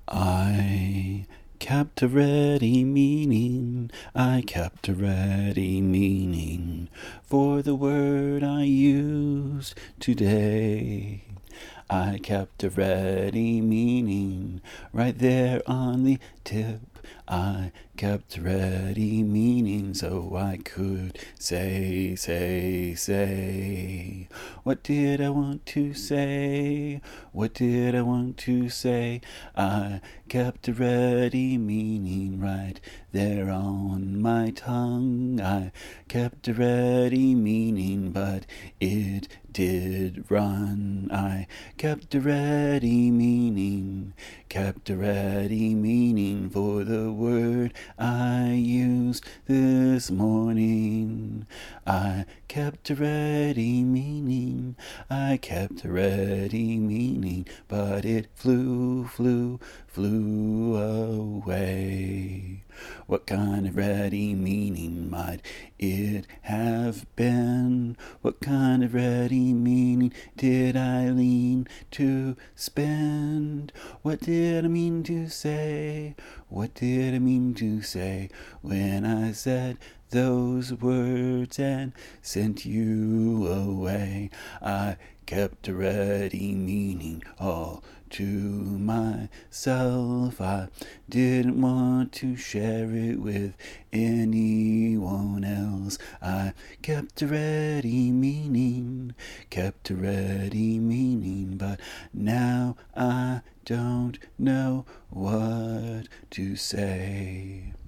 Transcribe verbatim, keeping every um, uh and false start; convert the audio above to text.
I kept a ready meaning, I kept a ready meaning for the word I used today. I kept a ready meaning right there on the tip. I kept ready meaning so I could say, say, say. What did I want to say? What did I want to say? I kept a ready meaning right there on my tongue. I kept a ready meaning, but it did run. I kept a ready meaning, kept a ready meaning for the word I used this morning. I kept a ready meaning, I kept a ready meaning, but it flew, flew, flew away. What kind of ready meaning might it have been? What kind of ready meaning did I lean to spend? What did I mean to say? What did I mean to say when I said those words and sent you away? I kept a ready meaning all to myself. I didn't want to share it with anyone else. I kept a ready meaning, kept a ready meaning, but now I don't know what to say.